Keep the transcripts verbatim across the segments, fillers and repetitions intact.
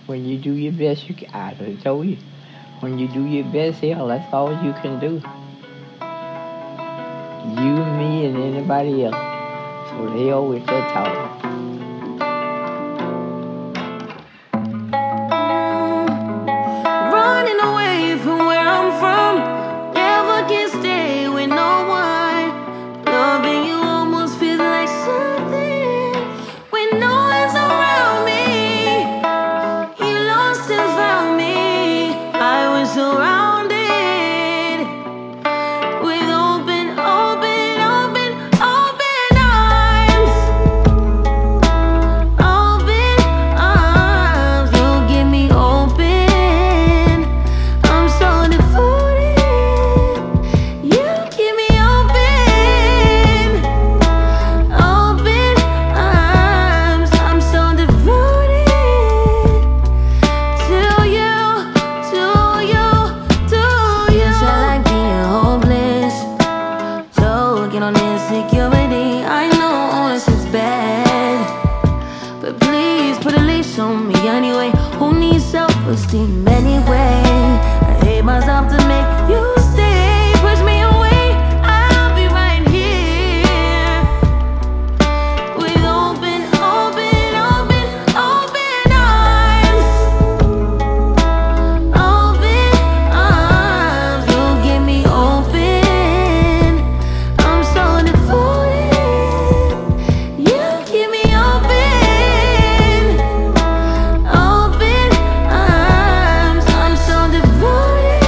When you do your best, you can, I done told you. When you do your best, hell, that's all you can do. You, me, and anybody else. So they always that talk. Running away from where I'm from, never can stay with no one. Loving you almost feels like something when no one's around me. You lost and found me. I was surrounded with open, open, open, open arms. Open arms, you give me open. I'm so devoted. You keep me open. Open arms, I'm so devoted to you, to you, to you. It's like being hopeless, choking on insecurity. I know this is bad, but please put a leash on me anyway. Who needs self-esteem anyway? I hate myself to make you stay. Push me away, I'll be right here with open, open, open, open arms. Open arms, you give me open. I'm so devoted. You keep me open. Open arms, I'm so devoted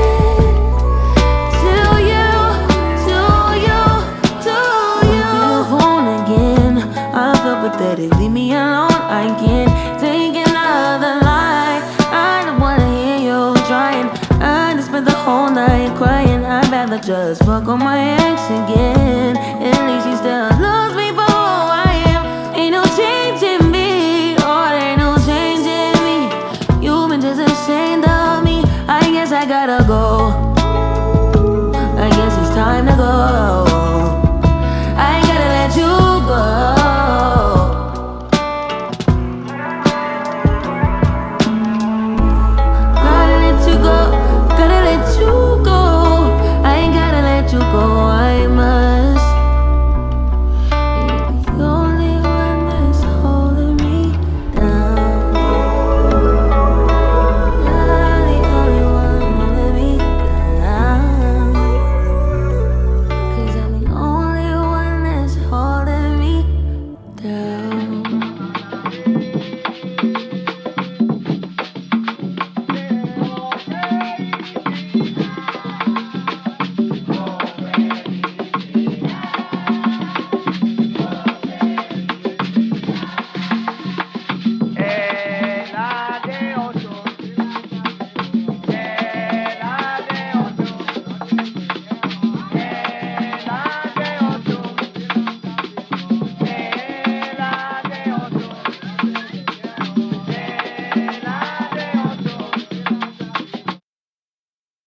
to you, to you, to you. Your phone again, I feel pathetic. Leave me alone, I can't take another lie. I don't wanna hear you trying. I just spent the whole night crying. I'd rather just fuck on my ex again. At least he still loves me for who I am. Ain't no changing me, or ain't no changing me. You've been just ashamed of me. I guess I gotta go.